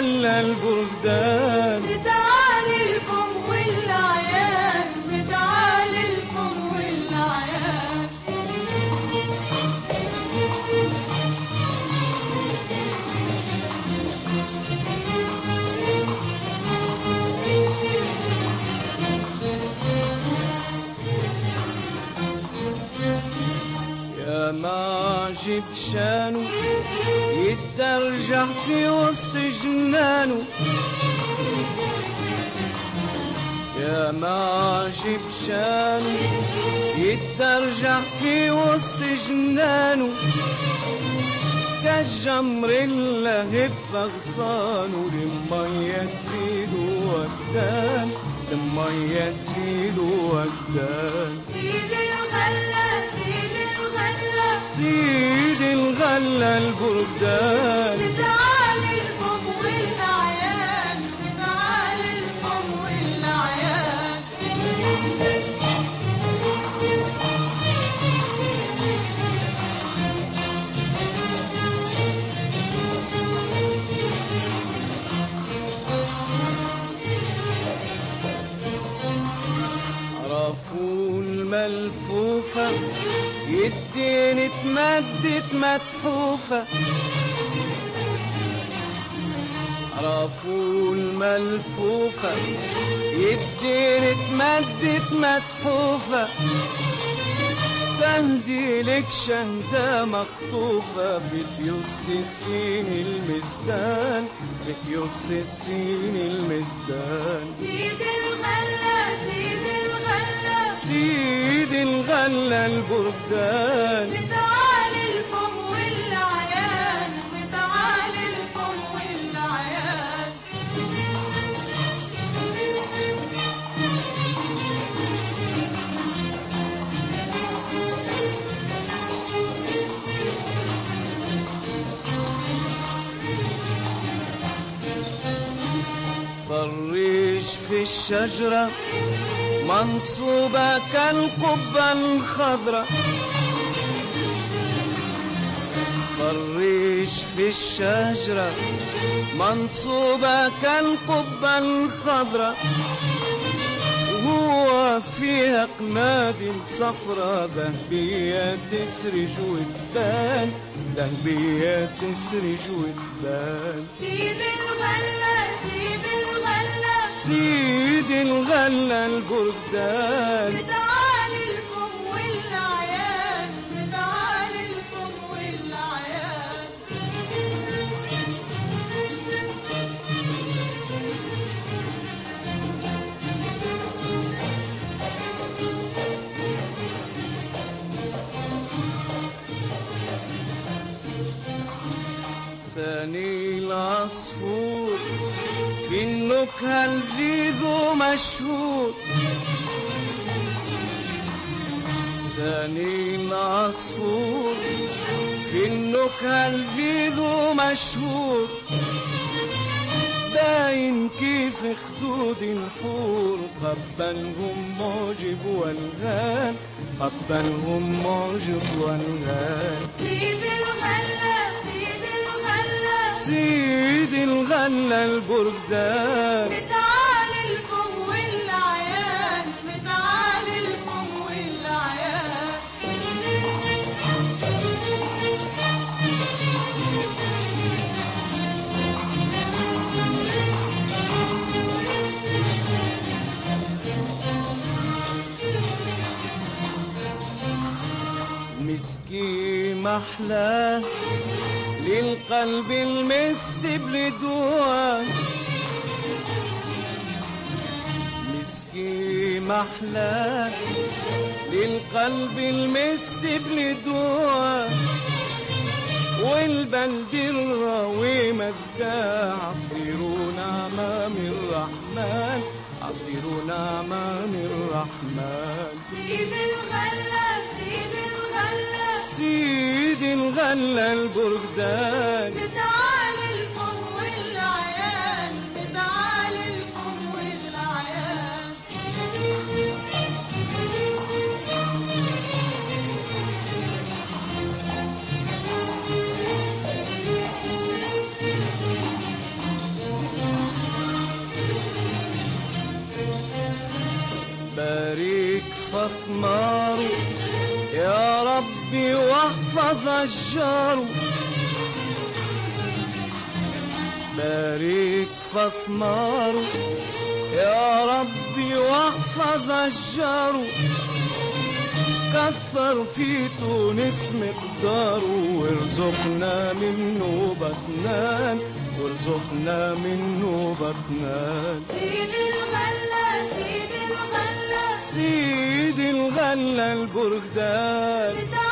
الغلة البردان بتعالي الفم والعيان، بتعالي الفم والعيان. يا معجب شانه يترجح في وسط جنانه، يا معجب شانه يترجح في وسط جنانه، كالجمر اللهب فغصانه، للمية تزيد وجدان، للمية تزيد وجدان. سيد الغلة، سيد الغلة، سيد الغلة البردان بتعالي الفم والعيان، بتعالي الفم والعيان. عرفوا الملفوفة يدين اتمدت متحوفة، عرفوا الملفوفة يدين اتمدت متحوفة، تهدي لك شهدة مقطوفة في ديوس السين المزدان، في ديوس السين المزدان. سيد الغلة، سيد الغلة، سيد الغلة البردان بتعالي الفم والعيان، بتعالي الفم والعيان. فريش في الشجرة منصوبة كالقبة الخضراء، فريش في الشجرة منصوبة كالقبة الخضراء، وهو فيها قناديل صفرة ذهبية تسرج وتبان، ذهبية تسرج وتبان. سيد الغلة، سيد الغلة، سيد الغلة البردان بتعالي الفم والعيان، بتعالي الفم والعيان. ثاني العصفور في النكهة الفيذو مشهور، ثاني العصفور في النكهة الفيذو مشهور، باين كيف خدود الحور، قبلهم معجب والغان، قبلهم معجب والغان. سيد الغلة، سيد الغلة، سيد الغلة البردان بتعالي الفم والعيان، بتعالي الفم والعيان. مسكي محلاه للقلب المستبل دواء، مسكي محلاه للقلب المستبل دواء، والبلد الراوي مذكى، عصير نعمة من الرحمن، عصير نعمة من الرحمن. سيد الغلة، سيد الغلة، سيد الغلة البردان بتعالي الفم والعيان، بتعالي الفم والعيان. أثماره يا ربي واحفظ أشجاره، بارك في أثماره يا ربي واحفظ أشجاره، كثر في تونس مقداره، وارزقنا منه بطنان، وارزقنا منه بطنان. سيد الغلة سيد الغلة سيد الغلة البرجدان.